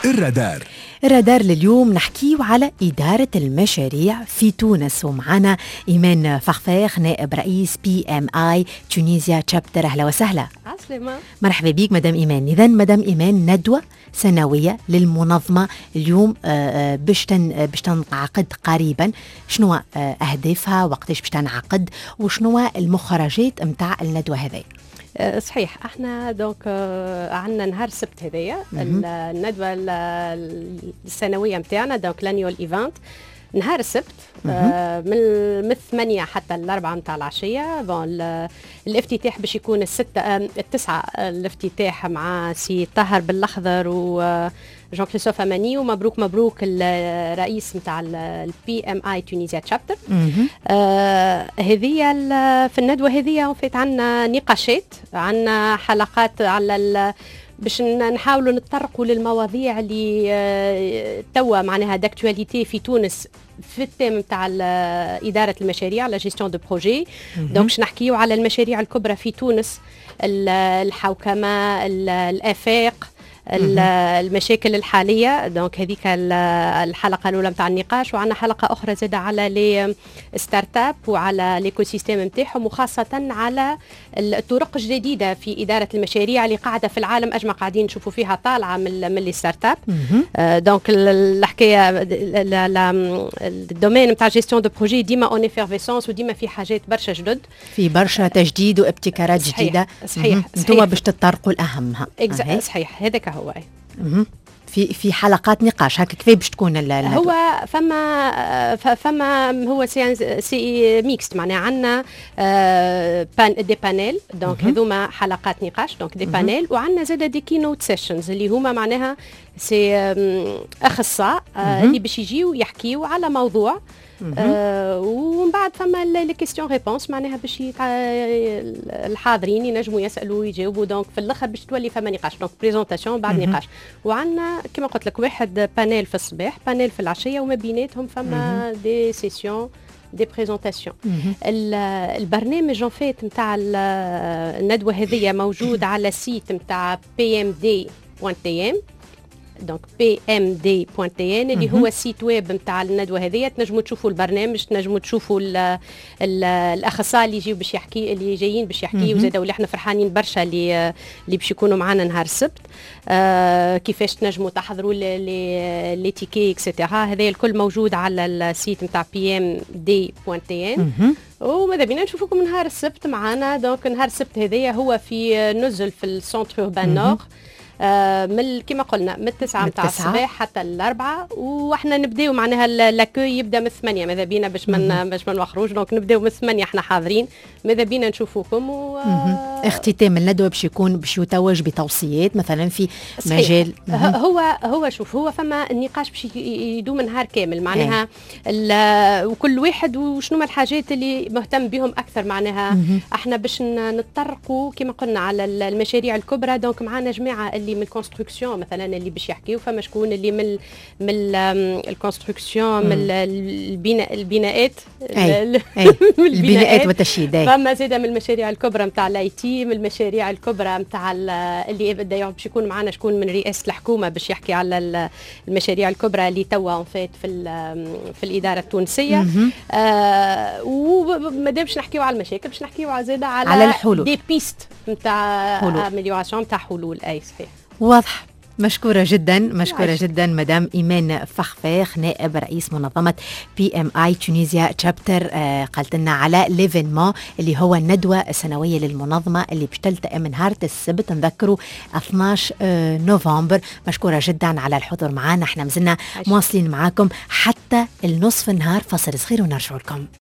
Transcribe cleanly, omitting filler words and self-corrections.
الرادار لليوم نحكيه على إدارة المشاريع في تونس، ومعنا إيمان فخفاخ نائب رئيس PMI تونيزيا تشابتر. أهلا وسهلا. عسلامة. مرحبا بيك مدام إيمان. إذن مدام إيمان، ندوة سنوية للمنظمة اليوم باش تنعقد قريبا. شنو أهدافها، وقتاش باش تنعقد، وشنو المخرجات متاع الندوة هذه؟ صحيح، احنا دونك عندنا نهار السبت هذايا الندوه السنويه نتاعنا، دونك لانيول ايفنت نهار السبت من 8 حتى 4 نتاع العشيه. الافتتاح باش يكون 9 الافتتاح مع سي طاهر بالأخضر و جون كريستوف أماني، ومبروك مبروك الرئيس نتاع PMI تونيزيا تشابتر. هذه في الندوه هذه فات عندنا نقاشات، عندنا حلقات على باش نحاولوا نتطرقوا للمواضيع اللي توا معناها داكتواليتي في تونس في التيم نتاع إدارة المشاريع، لا جيستيون دو بروجي. دونك باش نحكيوا على المشاريع الكبرى في تونس، الحوكمة، الآفاق، المشاكل الحالية. دونك هذيك الحلقة الأولى متاع النقاش، وعندنا حلقة أخرى زادة على لي ستارت اب وعلى الايكو سيستيم نتاعهم، وخاصة على الطرق الجديدة في إدارة المشاريع اللي قاعدة في العالم أجمع قاعدين نشوفوا فيها طالعة من لي ستارت اب. دونك الحكاية الدومين نتاع جيستيون دو بروجي ديما اون ايفيرفيسونس، وديما في حاجات برشا جدد، في برشا تجديد وابتكارات جديدة. صحيح. انتم باش تطرقوا الأهمها. صحيح، هذاك هو. في حلقات نقاش هكا كيف باش تكون هو فما هو سي ميكست، معناها عندنا دي بانيل، دونك هذوما حلقات نقاش، دونك دي بانيل، وعندنا زاده دي كينوت سيشنز اللي هما معناها سي اخصاء اللي باش يجيو يحكيو على موضوع. ومن بعد فما لي كيستيون ريبونس، معناها باش الحاضرين ينجموا يسالوا ويجاوبوا. دونك في الاخر باش تولي فما نقاش، دونك بريزونطاسيون بعد نقاش. وعندنا كما قلت لك واحد بانيل في الصباح، بانيل في العشيه، وما بيناتهم فما دي سيسيون دي بريزونطاسيون. البرنامج فات نتاع الندوه هذه موجود على سيت نتاع pmd.tm، دونك pmd.tn اللي هو سيت ويب نتاع الندوه هذه. تنجموا تشوفوا البرنامج، تنجموا تشوفوا الاخصائي اللي يجيو باش يحكي، اللي جايين باش يحكيوا زاده، واللي احنا فرحانين برشا اللي باش يكونوا معنا نهار السبت. كيفاش تنجموا تحضروا لي تيكي اكسيتيرا، هذا الكل موجود على السيت نتاع pmd.tn. وماذا بينا نشوفكم نهار السبت معنا. دونك نهار السبت هذايا هو في نزل في السنتر اوربان نور، من كما قلنا من 9 متاع الصباح حتى 4، واحنا نبداو معناها لاكوي يبدا من 8. ماذا بينا باش ما نخرجوش، دونك نبداو من 8 احنا حاضرين. ماذا بينا نشوفوكم. اختتام الندوه باش يكون باش يتوج بتوصيات مثلا في مجال. هو شوف، هو فما النقاش باش يدوم نهار كامل، معناها وكل واحد وشنو الحاجات اللي مهتم بهم اكثر. معناها احنا باش نتطرقوا كما قلنا على المشاريع الكبرى. دونك معنا جماعه اللي من الكونستركسيون مثلا اللي باش يحكيوا، فما شكون اللي من الكونستركسيون، من البناءات البناءات والتشييد. فما زاده من المشاريع الكبرى نتاع الاي تي، من المشاريع الكبرى نتاع اللي دايوغ باش يكون معنا شكون من رئاسه الحكومه باش يحكي على المشاريع الكبرى اللي توا فات في الاداره التونسيه. ومادام باش نحكيوا على المشاكل باش نحكيوا زاده على الحلول، دي بيست نتاع امليوراسيون نتاع حلول. اي صحيح، واضح. مشكورة جدا، مشكورة جدا مدام إيمان فخفاخ نائب رئيس منظمة PMI تونيزيا تشابتر. قالت لنا على ليفينمون اللي هو الندوة السنوية للمنظمة اللي باش تلتقي من نهار السبت، نذكروا 12 نوفمبر. مشكورة جدا على الحضور معنا. احنا مازلنا مواصلين معاكم حتى النصف النهار. فاصل صغير ونرجع لكم.